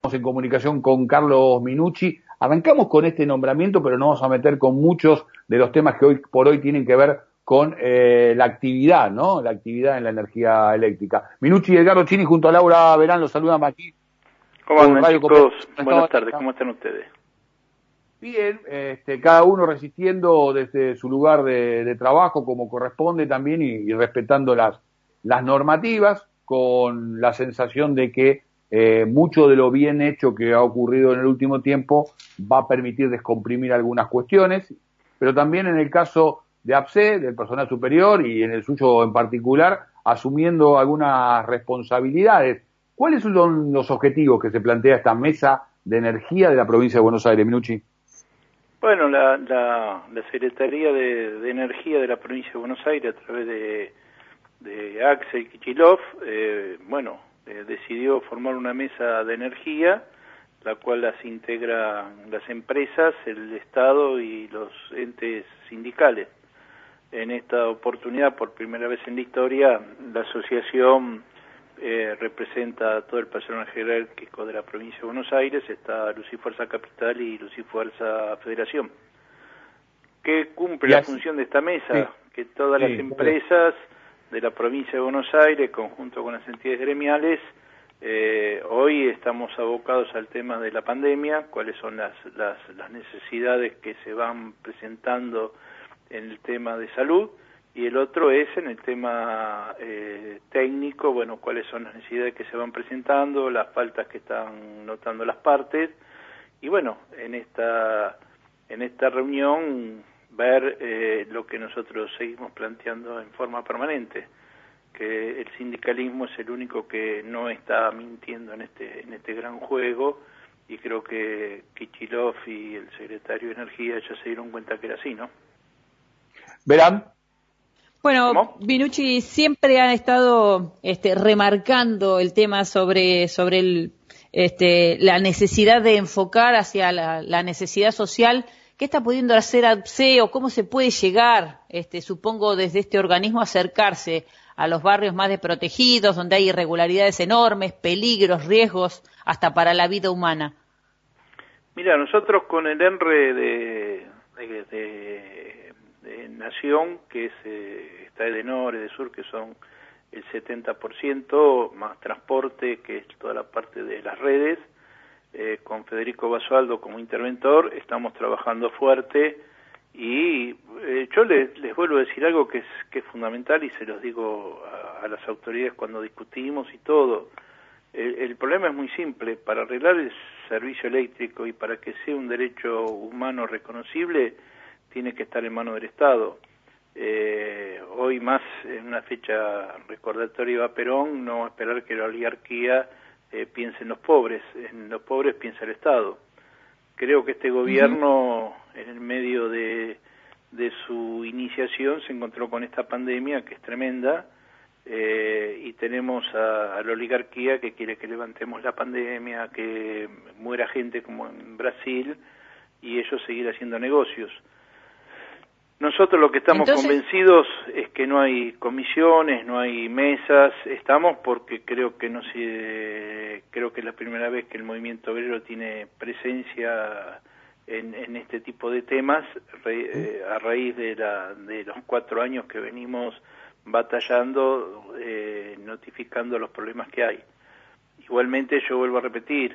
en comunicación con Carlos Minucci. Arrancamos con este nombramiento, pero nos vamos a meter con muchos de los temas que hoy por hoy tienen que ver con la actividad, ¿no? La actividad en la energía eléctrica. Minucci y Edgardo Chini junto a Laura Verán los saludan aquí. ¿Cómo andan, chicos? Buenas tardes, ¿cómo están ustedes? Bien, cada uno resistiendo desde su lugar de trabajo como corresponde también y respetando las normativas, con la sensación de que mucho de lo bien hecho que ha ocurrido en el último tiempo va a permitir descomprimir algunas cuestiones, pero también en el caso de APSE, del personal superior, y en el suyo en particular, asumiendo algunas responsabilidades. ¿Cuáles son los objetivos que se plantea esta mesa de energía de la provincia de Buenos Aires, Minucci? Bueno, la Secretaría de Energía de la provincia de Buenos Aires, a través de Axel Kicillof, decidió formar una mesa de energía, la cual las integran las empresas, el Estado y los entes sindicales. En esta oportunidad, por primera vez en la historia, la asociación representa a todo el personal jerárquico de la provincia de Buenos Aires, está Lucifuerza Capital y Lucifuerza Federación. ¿Qué cumple la función de esta mesa? Sí. Que todas las empresas de la provincia de Buenos Aires, conjunto con las entidades gremiales, hoy estamos abocados al tema de la pandemia, cuáles son las necesidades que se van presentando en el tema de salud, y el otro es en el tema técnico, bueno, cuáles son las necesidades que se van presentando, las faltas que están notando las partes, y bueno, en esta reunión ver lo que nosotros seguimos planteando en forma permanente, que el sindicalismo es el único que no está mintiendo en este gran juego, y creo que Kicillof y el secretario de Energía ya se dieron cuenta que era así, ¿no? Verán. Bueno, Minucci siempre ha estado remarcando el tema sobre la necesidad de enfocar hacia la necesidad social. ¿Qué está pudiendo hacer APSE o cómo se puede llegar, supongo, desde este organismo a acercarse a los barrios más desprotegidos, donde hay irregularidades enormes, peligros, riesgos, hasta para la vida humana? Mira, nosotros con el ENRE de Nación, que es está Edenor, Edesur, que son el 70%, más transporte, que es toda la parte de las redes, con Federico Basualdo como interventor, estamos trabajando fuerte, y yo les vuelvo a decir algo que es fundamental, y se los digo a las autoridades cuando discutimos y todo. El problema es muy simple: para arreglar el servicio eléctrico y para que sea un derecho humano reconocible, tiene que estar en manos del Estado. Hoy más, en una fecha recordatoria a Perón, no esperar que la oligarquía piense en los pobres piensa el Estado. Creo que este gobierno, en el medio de su iniciación, se encontró con esta pandemia que es tremenda, y tenemos a la oligarquía que quiere que levantemos la pandemia, que muera gente como en Brasil, y ellos seguir haciendo negocios. Nosotros lo que estamos convencidos es que no hay comisiones, no hay mesas, estamos porque creo que es la primera vez que el movimiento obrero tiene presencia en este tipo de temas, a raíz de los 4 años que venimos batallando, notificando los problemas que hay. Igualmente, yo vuelvo a repetir,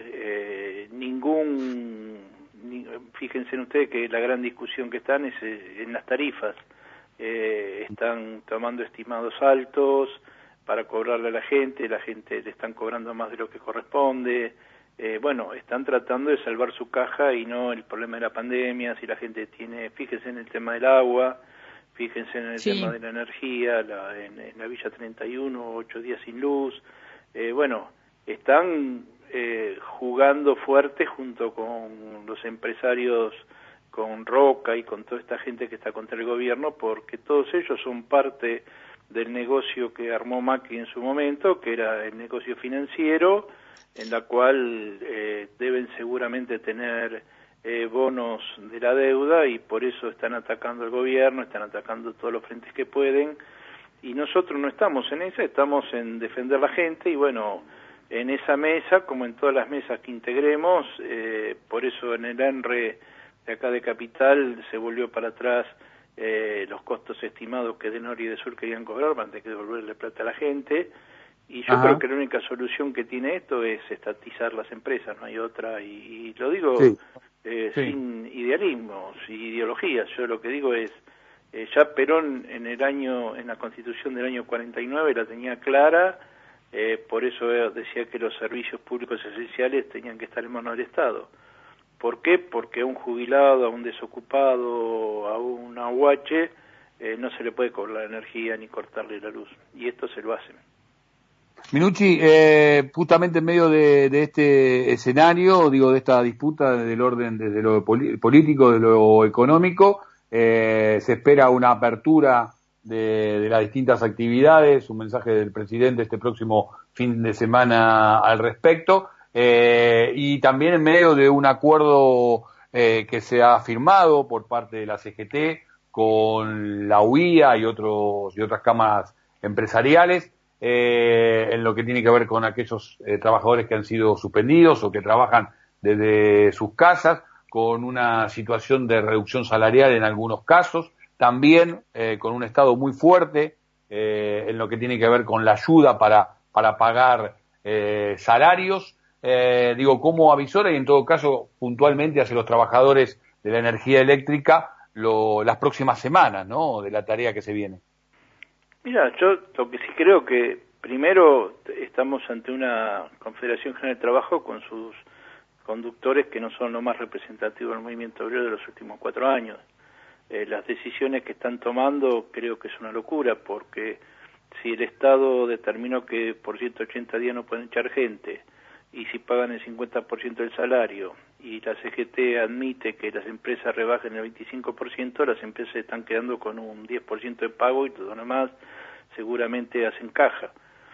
fíjense en ustedes que la gran discusión que están es en las tarifas. Están tomando estimados altos para cobrarle a la gente le están cobrando más de lo que corresponde. Están tratando de salvar su caja y no el problema de la pandemia. Si la gente fíjense en el tema del agua, fíjense en el tema de la energía, en la Villa 31, 8 días sin luz. Están jugando fuerte junto con los empresarios, con Roca y con toda esta gente que está contra el gobierno, porque todos ellos son parte del negocio que armó Macri en su momento, que era el negocio financiero, en la cual deben seguramente tener bonos de la deuda, y por eso están atacando al gobierno, están atacando todos los frentes que pueden, y nosotros no estamos en esa, estamos en defender la gente, y en esa mesa, como en todas las mesas que integremos, por eso en el ENRE de acá de Capital se volvió para atrás los costos estimados que de Norte y de Sur querían cobrar antes de devolverle plata a la gente, y yo creo que la única solución que tiene esto es estatizar las empresas, no hay otra, y lo digo sin idealismos y ideologías. Yo lo que digo es, ya Perón en la Constitución del año 49 la tenía clara, por eso decía que los servicios públicos esenciales tenían que estar en manos del Estado. ¿Por qué? Porque a un jubilado, a un desocupado, a un ahuache, no se le puede cobrar la energía ni cortarle la luz, y esto se lo hacen. Minucci, justamente en medio de este escenario, digo, de esta disputa del orden desde lo político, de lo económico, se espera una apertura de las distintas actividades, un mensaje del presidente este próximo fin de semana al respecto, y también en medio de un acuerdo que se ha firmado por parte de la CGT con la UIA y otras cámaras empresariales, en lo que tiene que ver con aquellos trabajadores que han sido suspendidos o que trabajan desde sus casas, con una situación de reducción salarial en algunos casos, también con un Estado muy fuerte en lo que tiene que ver con la ayuda para pagar salarios, como avisora y en todo caso puntualmente hacia los trabajadores de la energía eléctrica las próximas semanas, ¿no?, de la tarea que se viene. Mira, yo lo que sí creo que primero estamos ante una Confederación General de Trabajo con sus conductores que no son lo más representativos del movimiento obrero de los últimos 4 años. Las decisiones que están tomando creo que es una locura, porque si el Estado determinó que por 180 días no pueden echar gente, y si pagan el 50% del salario, y la CGT admite que las empresas rebajen el 25%, las empresas están quedando con un 10% de pago y todo lo demás seguramente hacen caja.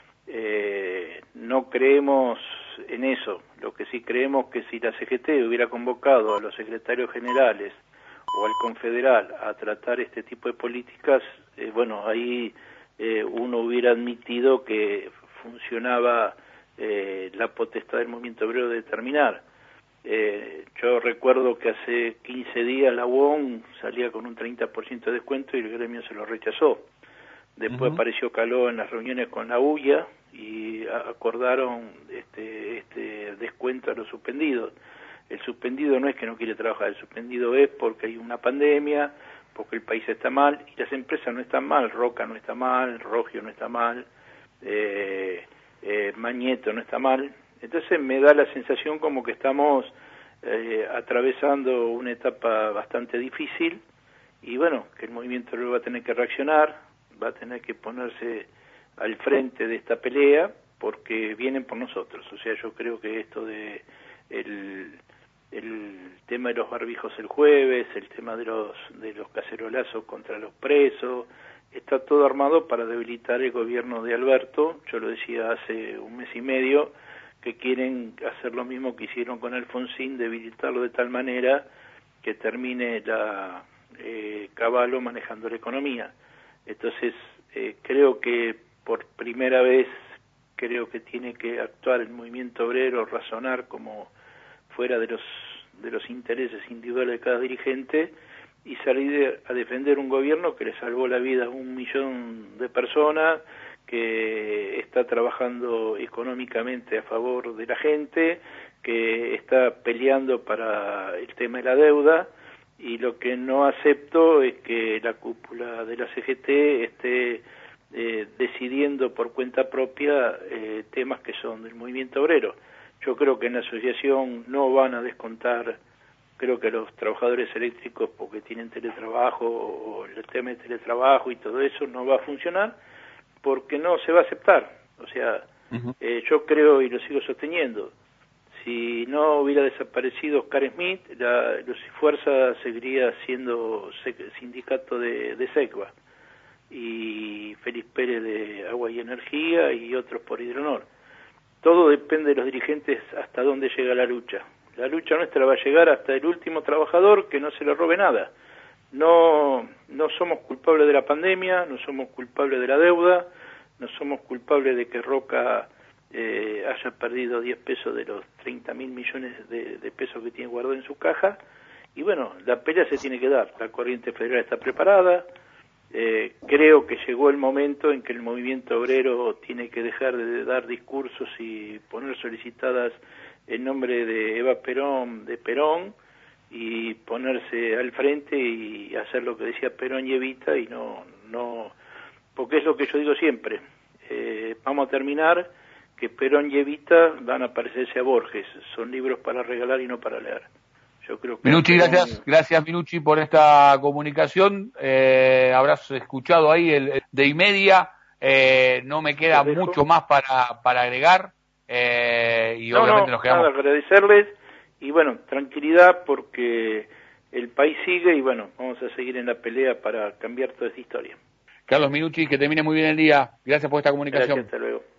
No creemos en eso. Lo que sí creemos que si la CGT hubiera convocado a los secretarios generales o al confederal a tratar este tipo de políticas, ahí uno hubiera admitido que funcionaba la potestad del movimiento obrero de determinar. Yo recuerdo que hace 15 días la UON salía con un 30% de descuento y el gremio se lo rechazó. Después apareció Caló en las reuniones con la UIA y acordaron este descuento a los suspendidos. El suspendido no es que no quiere trabajar, el suspendido es porque hay una pandemia, porque el país está mal, y las empresas no están mal, Roca no está mal, Rogio no está mal, Mañeto no está mal. Entonces me da la sensación como que estamos atravesando una etapa bastante difícil, y que el movimiento va a tener que reaccionar, va a tener que ponerse al frente de esta pelea, porque vienen por nosotros. O sea, yo creo que esto de el tema de los barbijos el jueves, el tema de los cacerolazos contra los presos, está todo armado para debilitar el gobierno de Alberto. Yo lo decía hace un mes y medio, que quieren hacer lo mismo que hicieron con Alfonsín, debilitarlo de tal manera que termine Cavallo manejando la economía. Entonces, creo que por primera vez, creo que tiene que actuar el movimiento obrero, razonar como fuera de los intereses individuales de cada dirigente, y salir a defender un gobierno que le salvó la vida a 1 millón de personas, que está trabajando económicamente a favor de la gente, que está peleando para el tema de la deuda, y lo que no acepto es que la cúpula de la CGT esté decidiendo por cuenta propia temas que son del movimiento obrero. Yo creo que en la asociación no van a descontar, creo que los trabajadores eléctricos, porque tienen teletrabajo, o el tema de teletrabajo y todo eso, no va a funcionar, porque no se va a aceptar. O sea, yo creo, y lo sigo sosteniendo, si no hubiera desaparecido Oscar Smith, la Fuerza seguiría siendo sindicato de SECBA, y Félix Pérez de Agua y Energía, y otros por Hidronor. Todo depende de los dirigentes hasta dónde llega la lucha. La lucha nuestra va a llegar hasta el último trabajador que no se le robe nada. No somos culpables de la pandemia, no somos culpables de la deuda, no somos culpables de que Roca haya perdido 10 pesos de los 30.000 millones de pesos que tiene guardado en su caja. Y bueno, la pelea se tiene que dar. La corriente federal está preparada. Creo que llegó el momento en que el movimiento obrero tiene que dejar de dar discursos y poner solicitadas en nombre de Eva Perón, de Perón, y ponerse al frente y hacer lo que decía Perón y Evita, y no, porque es lo que yo digo siempre. Vamos a terminar que Perón y Evita van a parecerse a Borges, son libros para regalar y no para leer. Yo creo que Minucci, gracias Minucci por esta comunicación. Habrás escuchado ahí el de y media. No me queda mucho más para agregar. Y obviamente nos quedamos. Nada, agradecerles y bueno, tranquilidad porque el país sigue y bueno, vamos a seguir en la pelea para cambiar toda esta historia. Carlos Minucci, que termine muy bien el día. Gracias por esta comunicación. Gracias, hasta luego.